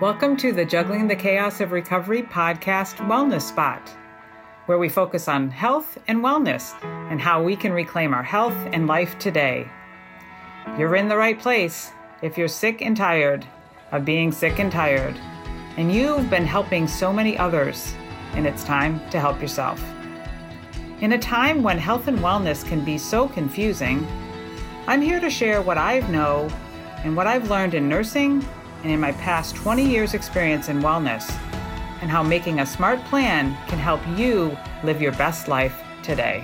Welcome to the Juggling the Chaos of Recovery podcast Wellness Spot, where we focus on health and wellness and how we can reclaim our health and life today. You're in the right place if you're sick and tired of being sick and tired, and you've been helping so many others, and it's time to help yourself. In a time when health and wellness can be so confusing, I'm here to share what I know and what I've learned in nursing and in my past 20 years experience in wellness, and how making a smart plan can help you live your best life today.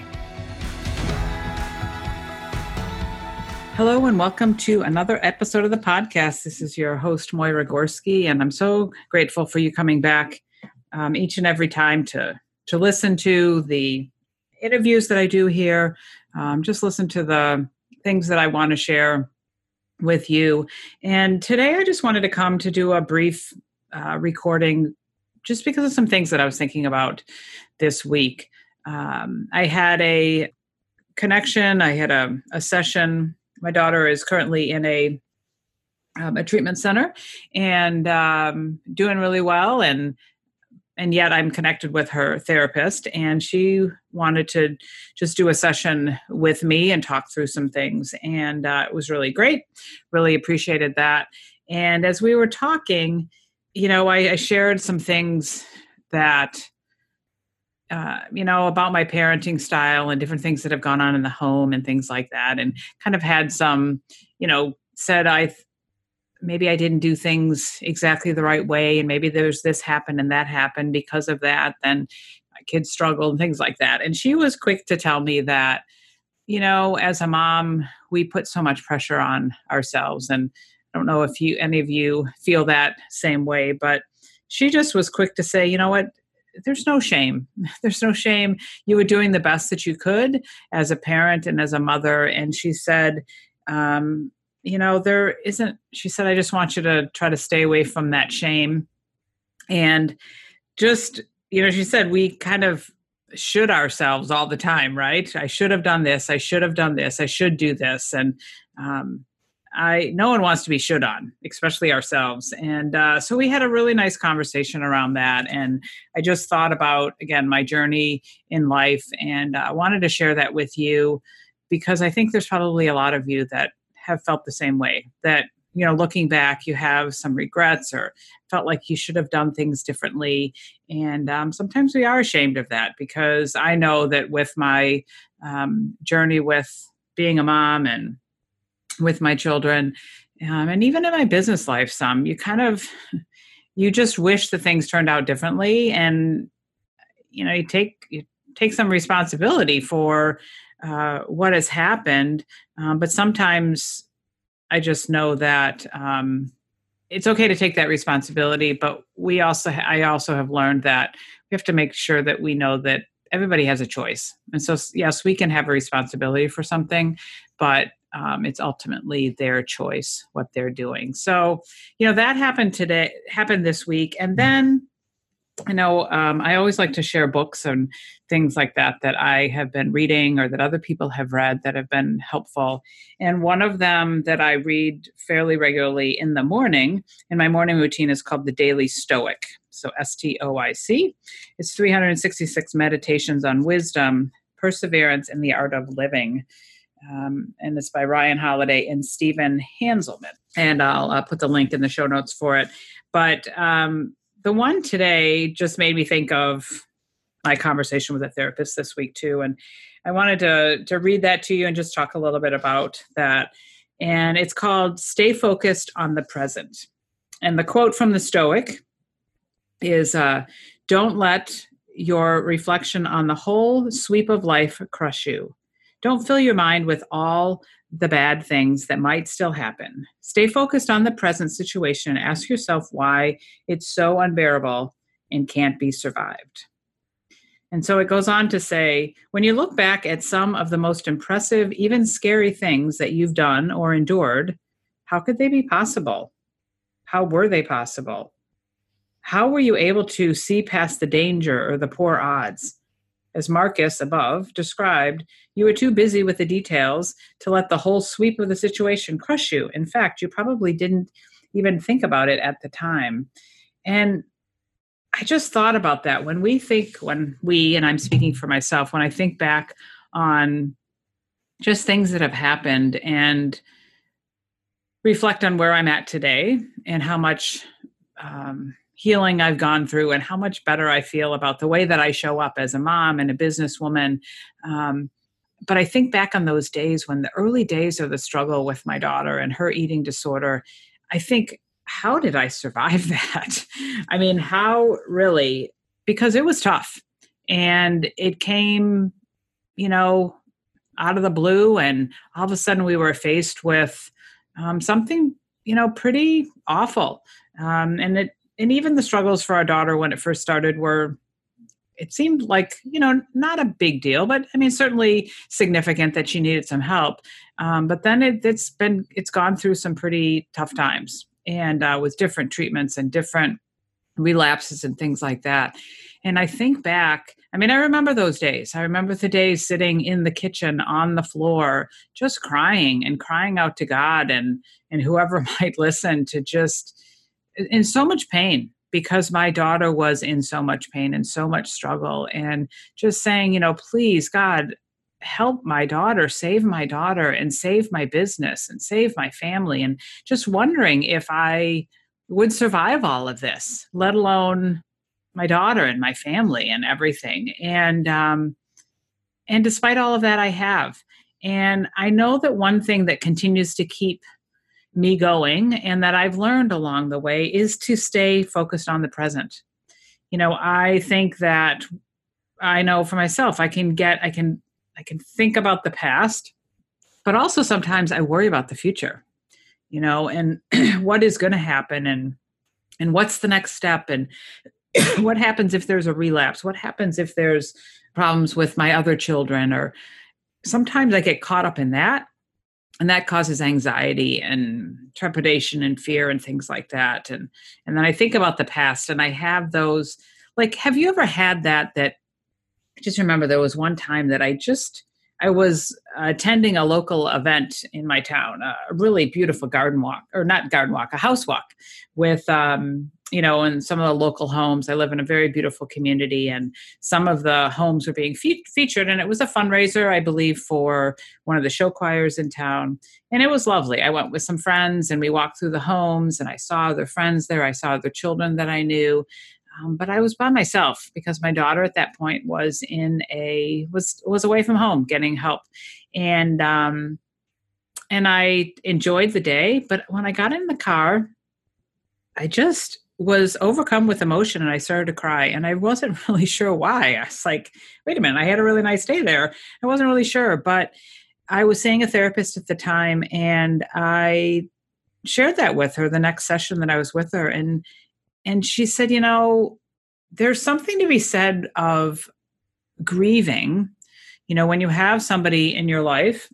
Hello and welcome to another episode of the podcast. This is your host, Moira Gorski, and I'm so grateful for you coming back each and every time to listen to the interviews that I do here, just listen to the things that I want to share with you. And today I just wanted to come to do a brief recording just because of some things that I was thinking about this week. I had a connection. I had a session. My daughter is currently in a treatment center and doing really well. And yet I'm connected with her therapist, and she wanted to just do a session with me and talk through some things. And it was really great. Really appreciated that. And as we were talking, I shared some things that, about my parenting style and different things that have gone on in the home and things like that. And kind of had some, said maybe I didn't do things exactly the right way, and maybe there's this happened and that happened because of that. Then my kids struggled and things like that. And she was quick to tell me that, as a mom, we put so much pressure on ourselves. And I don't know if any of you feel that same way, but she just was quick to say, you know what? There's no shame. There's no shame. You were doing the best that you could as a parent and as a mother. And she said, there isn't, she said, I just want you to try to stay away from that shame. And just, she said, we kind of should ourselves all the time, right? I should have done this. I should have done this. I should do this. And no one wants to be should on, especially ourselves. And so we had a really nice conversation around that. And I just thought about, again, my journey in life. And I wanted to share that with you because I think there's probably a lot of you that have felt the same way, that, looking back, you have some regrets or felt like you should have done things differently. And sometimes we are ashamed of that, because I know that with my journey with being a mom and with my children, and even in my business life, you just wish that things turned out differently. And, you take some responsibility for what has happened. But sometimes I just know that it's okay to take that responsibility. But I also have learned that we have to make sure that we know that everybody has a choice. And so, yes, we can have a responsibility for something, but it's ultimately their choice, what they're doing. So, that happened this week. And then, I always like to share books and things like that I have been reading or that other people have read that have been helpful. And one of them that I read fairly regularly in the morning, in my morning routine, is called The Daily Stoic. So STOIC. It's 366 meditations on wisdom, perseverance, and the art of living. And it's by Ryan Holiday and Stephen Hanselman. And I'll put the link in the show notes for it. But the one today just made me think of my conversation with a therapist this week too. And I wanted to read that to you and just talk a little bit about that. And it's called Stay Focused on the Present. And the quote from the Stoic is, don't let your reflection on the whole sweep of life crush you. Don't fill your mind with all the bad things that might still happen. Stay focused on the present situation and ask yourself why it's so unbearable and can't be survived. And so it goes on to say, when you look back at some of the most impressive, even scary things that you've done or endured, how could they be possible? How were they possible? How were you able to see past the danger or the poor odds? As Marcus above described, you were too busy with the details to let the whole sweep of the situation crush you. In fact, you probably didn't even think about it at the time. And I just thought about that and I'm speaking for myself, when I think back on just things that have happened and reflect on where I'm at today and how much healing I've gone through and how much better I feel about the way that I show up as a mom and a businesswoman. Um, but I think back on those days, when the early days of the struggle with my daughter and her eating disorder, I think, how did I survive that? I mean, how really? Because it was tough and it came, you know, out of the blue. And all of a sudden we were faced with something, pretty awful. And even the struggles for our daughter when it first started were, it seemed like, not a big deal, but I mean, certainly significant that she needed some help. But then it's gone through some pretty tough times, and with different treatments and different relapses and things like that. And I think back, I mean, I remember those days. I remember the days sitting in the kitchen on the floor, just crying and crying out to God and whoever might listen, to just in so much pain, because my daughter was in so much pain and so much struggle, and just saying, please, God, help my daughter, save my daughter, and save my business and save my family. And just wondering if I would survive all of this, let alone my daughter and my family and everything. And despite all of that, I have. And I know that one thing that continues to keep me going and that I've learned along the way is to stay focused on the present. I think that I know for myself, I can think about the past, but also sometimes I worry about the future, and what is going to happen, and what's the next step, and what happens if there's a relapse? What happens if there's problems with my other children? Or sometimes I get caught up in that, and that causes anxiety and trepidation and fear and things like that. And then I think about the past, and I have those, like, have you ever had that I just remember there was one time that I was attending a local event in my town, a really beautiful garden walk, or not garden walk, a house walk with, in some of the local homes. I live in a very beautiful community, and some of the homes were being featured. And it was a fundraiser, I believe, for one of the show choirs in town. And it was lovely. I went with some friends and we walked through the homes, and I saw other friends there. I saw other children that I knew. But I was by myself because my daughter at that point was was away from home getting help, and I enjoyed the day. But when I got in the car, I just was overcome with emotion, and I started to cry, and I wasn't really sure why. I was like, wait a minute, I had a really nice day there. I wasn't really sure, but I was seeing a therapist at the time, and I shared that with her the next session that I was with her, and she said, there's something to be said of grieving, when you have somebody in your life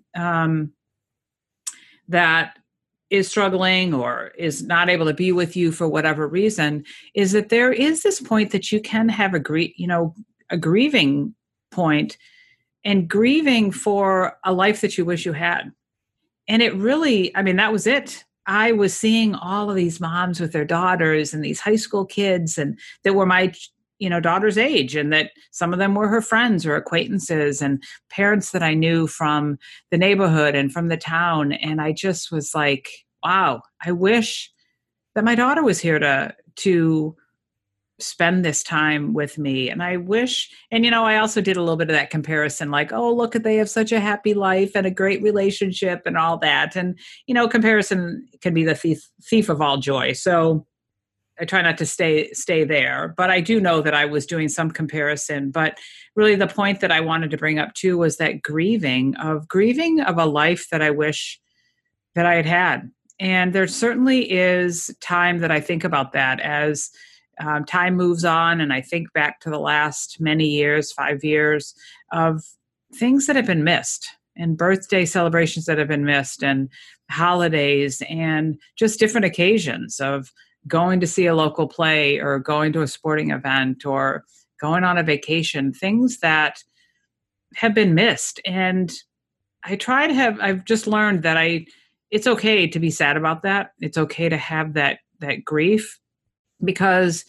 that is struggling or is not able to be with you for whatever reason, is that there is this point that you can have a grieving point, and grieving for a life that you wish you had. And it really, I mean, that was it. I was seeing all of these moms with their daughters and these high school kids, and that were my, daughter's age, and that some of them were her friends or acquaintances and parents that I knew from the neighborhood and from the town. And I just was like, wow, I wish that my daughter was here to spend this time with me. And I wish, and I also did a little bit of that comparison, like, oh, look, they have such a happy life and a great relationship and all that. And, comparison can be the thief of all joy. So I try not to stay there, but I do know that I was doing some comparison. But really the point that I wanted to bring up too was that grieving of a life that I wish that I had had. And there certainly is time that I think about that as time moves on, and I think back to the last many years, 5 years, of things that have been missed, and birthday celebrations that have been missed, and holidays, and just different occasions of going to see a local play or going to a sporting event or going on a vacation, things that have been missed. And I've just learned that it's okay to be sad about that. It's okay to have that grief, because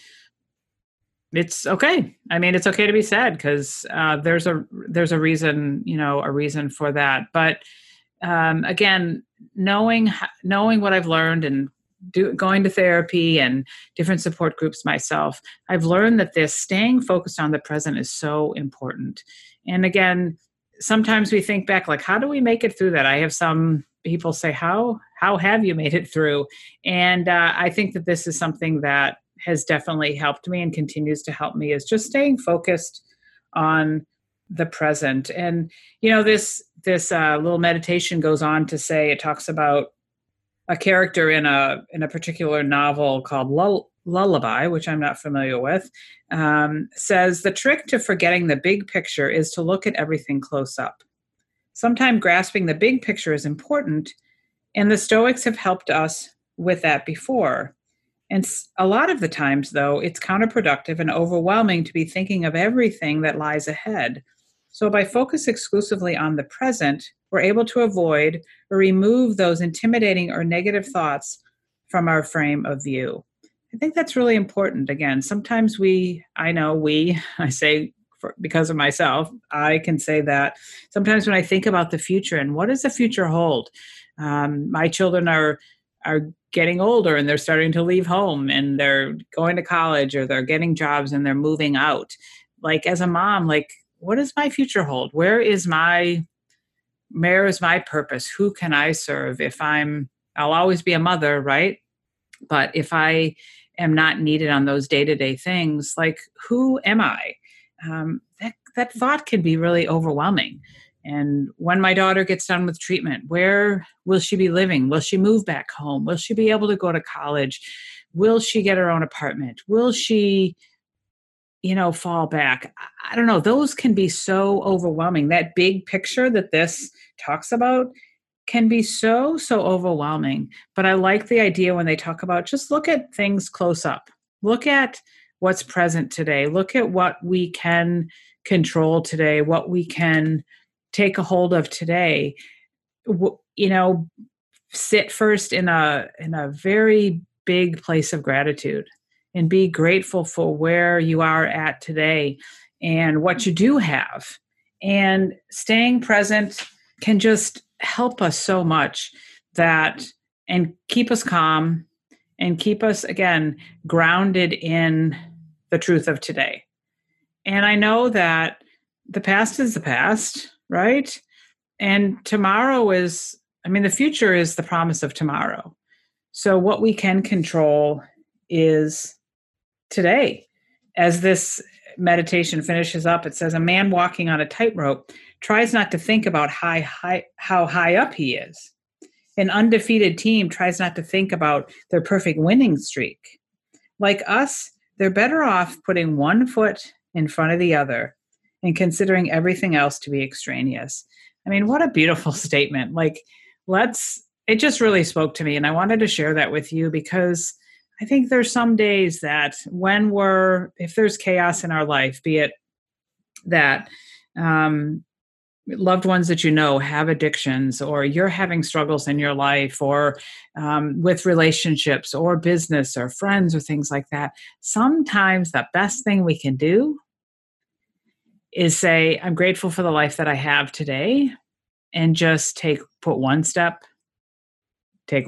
it's okay. I mean, it's okay to be sad, because there's a reason, a reason for that. But again, knowing what I've learned, and going to therapy and different support groups myself, I've learned that this staying focused on the present is so important. And again, sometimes we think back, like, how do we make it through that? I have some people say, how have you made it through? And I think that this is something that has definitely helped me and continues to help me, is just staying focused on the present. And this little meditation goes on to say, it talks about a character in a particular novel called Lullaby, which I'm not familiar with, says the trick to forgetting the big picture is to look at everything close up. Sometimes grasping the big picture is important, and the Stoics have helped us with that before. And a lot of the times, though, it's counterproductive and overwhelming to be thinking of everything that lies ahead. So by focus exclusively on the present, we're able to avoid or remove those intimidating or negative thoughts from our frame of view. I think that's really important. Again, sometimes I say, because of myself, I can say that sometimes when I think about the future and what does the future hold, my children are getting older, and they're starting to leave home, and they're going to college, or they're getting jobs, and they're moving out. Like, as a mom, like, what does my future hold? Where is my purpose? Who can I serve? I'll always be a mother, right? But if I am not needed on those day-to-day things, like, who am I? That thought can be really overwhelming. And when my daughter gets done with treatment, where will she be living? Will she move back home? Will she be able to go to college? Will she get her own apartment? Will she, fall back? I don't know. Those can be so overwhelming. That big picture that this talks about can be so, so overwhelming. But I like the idea when they talk about, just look at things close up. Look at what's present today. Look at what we can control today, what we can take a hold of today. Sit first in a very big place of gratitude, and be grateful for where you are at today and what you do have. And staying present can just help us so much, and keep us calm, and keep us, again, grounded in the truth of today. And I know that the past is the past, right? And the future is the promise of tomorrow. So what we can control is today. As this meditation finishes up, it says, a man walking on a tightrope tries not to think about how high up he is. An undefeated team tries not to think about their perfect winning streak. Like us, they're better off putting one foot in front of the other and considering everything else to be extraneous. I mean, what a beautiful statement. Like, it just really spoke to me, and I wanted to share that with you, because I think there's some days that if there's chaos in our life, be it that loved ones that have addictions, or you're having struggles in your life, or with relationships or business or friends or things like that, sometimes the best thing we can do is say, I'm grateful for the life that I have today, and just put one step, put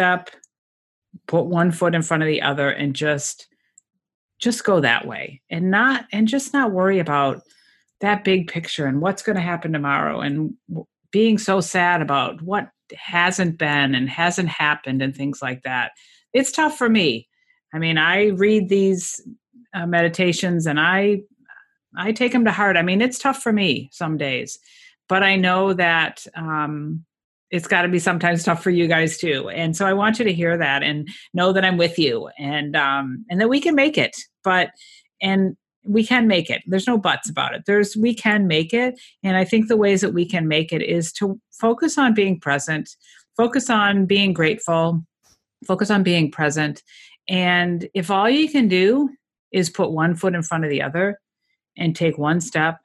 one foot in front of the other, and just go that way, and just not worry about that big picture and what's going to happen tomorrow, and being so sad about what hasn't been and hasn't happened and things like that. It's tough for me. I mean, I read these meditations, and I take them to heart. I mean, it's tough for me some days, but I know that it's got to be sometimes tough for you guys too. And so I want you to hear that and know that I'm with you, and that we can make it. And we can make it. There's no buts about it. We can make it. And I think the ways that we can make it is to focus on being present, focus on being grateful, focus on being present. And if all you can do is put one foot in front of the other and take one step,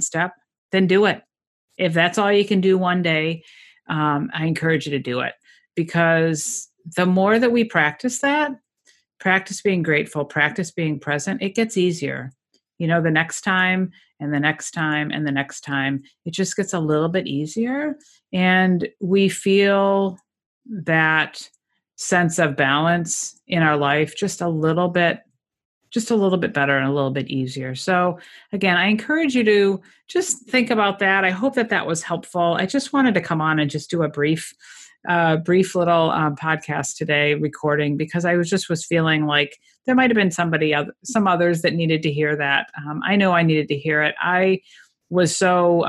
then do it. If that's all you can do one day, I encourage you to do it, because the more that we practice that, practice being grateful, practice being present, it gets easier. The next time and the next time and the next time, it just gets a little bit easier. And we feel that sense of balance in our life just a little bit better and a little bit easier. So again, I encourage you to just think about that. I hope that that was helpful. I just wanted to come on and just do a brief little podcast today recording, because I was feeling like there might have been some others that needed to hear that. I know I needed to hear it. I was so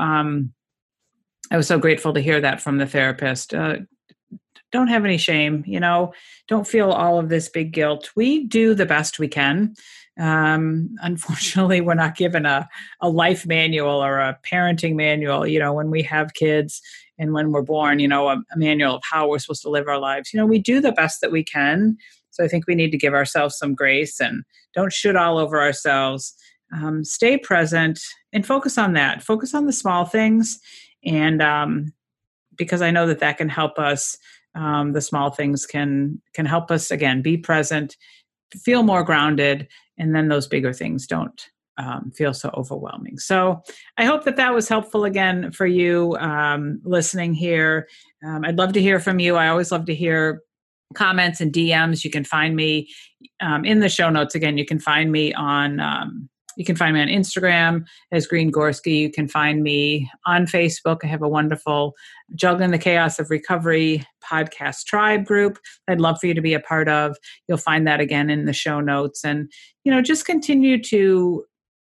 grateful to hear that from the therapist. Don't have any shame, don't feel all of this big guilt. We do the best we can. Unfortunately, we're not given a life manual or a parenting manual, when we have kids and when we're born, a manual of how we're supposed to live our lives. We do the best that we can. So I think we need to give ourselves some grace and don't shoot all over ourselves. Stay present and focus on that. Focus on the small things. And because I know that can help us. The small things can help us, again, be present, feel more grounded, and then those bigger things don't feel so overwhelming. So I hope that was helpful again for you listening here. I'd love to hear from you. I always love to hear comments and DMs. You can find me in the show notes. Again, you can find me on Instagram as Green Gorski. You can find me on Facebook. I have a wonderful Juggling the Chaos of Recovery podcast tribe group I'd love for you to be a part of. You'll find that again in the show notes. And, just continue to,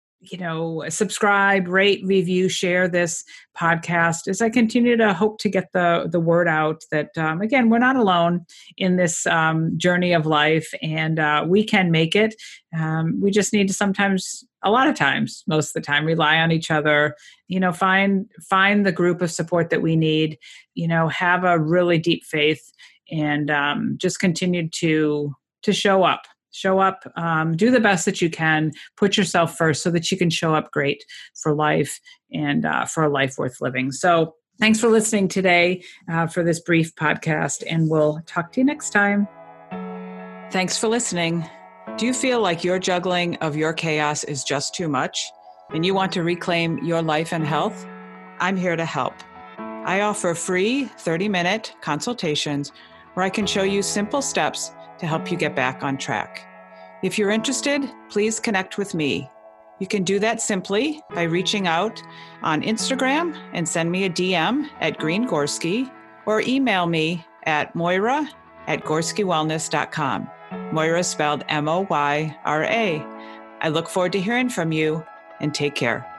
subscribe, rate, review, share this podcast as I continue to hope to get the word out that, again, we're not alone in this journey of life, and we can make it. We just need to sometimes, a lot of times, most of the time, rely on each other, find the group of support that we need, have a really deep faith, and just continue to show up. Do the best that you can, put yourself first so that you can show up great for life and for a life worth living. So thanks for listening today for this brief podcast, and we'll talk to you next time. Thanks for listening. Do you feel like your juggling of your chaos is just too much and you want to reclaim your life and health? I'm here to help. I offer free 30-minute consultations where I can show you simple steps to help you get back on track. If you're interested, please connect with me. You can do that simply by reaching out on Instagram and send me a DM at Green Gorski, or email me at Moira@GorskiWellness.com. Moira is spelled Moyra. I look forward to hearing from you, and take care.